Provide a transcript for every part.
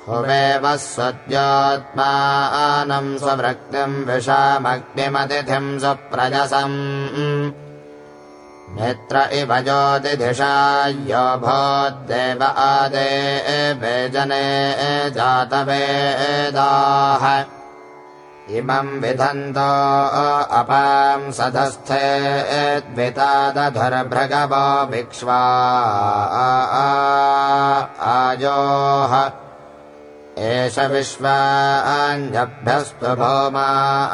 हुवेवः सद्योत्मानम् स्ववृक्तिम् विषामग्निमतिथिम् सुप्रजसम् नेत्र इव ज्योतिधिषा यो भूद्देव आदेवे जने जातवेदाः इमम् विधन्तो अपां सधस्थे द्वितादधर्भृगवो विक्ष्वा आयोः एष विश्वान्यभ्यस्तु भौमा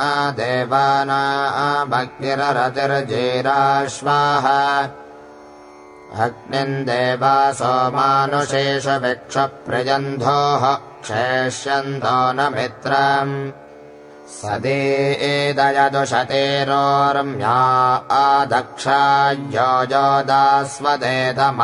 देवानामग्निररतिर्जीराश्वाः अग्निम् देवासो मानुषेषु विक्षप्रजन्धोः क्षेष्यन्तो न मित्रम् सदीदयदुषतेरोर्म्या आदक्षा योदास्वदेदम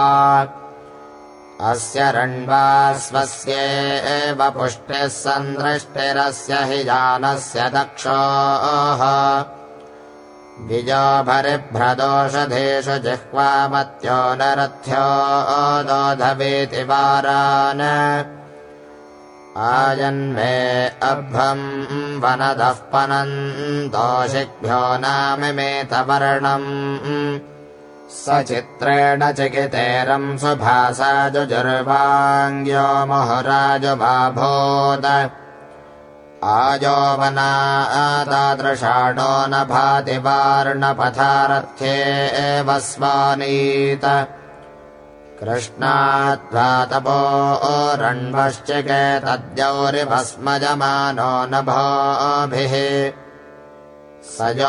अस्य रण्वास्वस्येव पुष्टिः सन्दृष्टिरस्य हि जानस्य दक्षोः बीजोभरिभ्रदोषधेषु जिह्वामत्यो नरथ्यो दोधवेति वारान् आजन्मे अभ्रम् वनदः पनन्तोषिभ्यो नामिमेतवर्णम् सचित्रेण चिकितेरम् सुभासा जुजुर्वाङ्ग्यो मुहुराजुबाभूत् आजोवना तादृशाणो न भाति वार्णपथारथ्येव स्वानीत कृष्णाद्वातपो रण्वश्चिके तद्यौरिभस्मजमानो नभोभिः स यो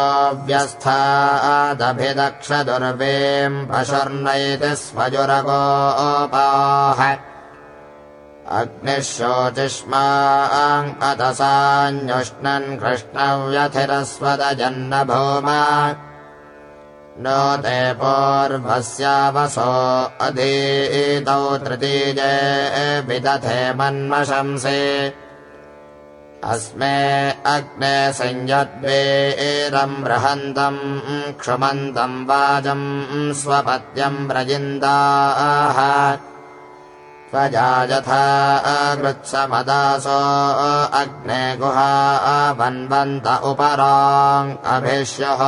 व्यस्थादभिदक्षदुर्वेम् पशुर्नैति स्वजुरगोपाः अग्निः शोचिष्माम् अतसान्युष्णन् कृष्णव्यथिरस्वदजन्न भूमा नो ते पूर्वस्यावसो अधीतौ तृतीये विदथे मन्मशंसे अस्मे अग्ने संयद्वेरम् बृहन्तम् क्षुमन्तम् वाजम् स्वपत्यम् व्रजिन्दाः त्वजा यथा गृत्समदासो अग्ने गुहा वन्वन्त उपराङ् अभिष्यः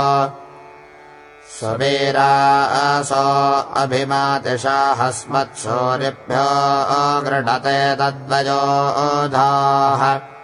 सुवीरासो अभिमातिषाहस्मत्सूरिभ्यो गृणते तद्वयोधाः